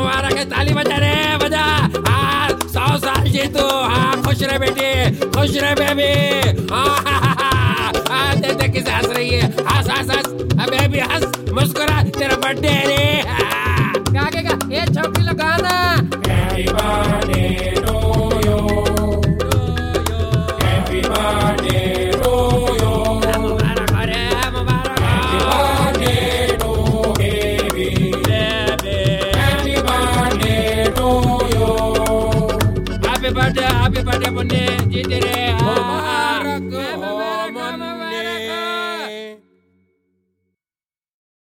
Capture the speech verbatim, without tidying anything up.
मुबारक है, ताली बजा रे, बजा। हाँ, सौ साल जी तू। हाँ, खुश रहे बेटी, खुश रहे बेबी। हाँ, देख देख किसे हंस रही है। हंस हंस हंस बेबी, हंस, मुस्कुरा, तेरा बर्थडे है।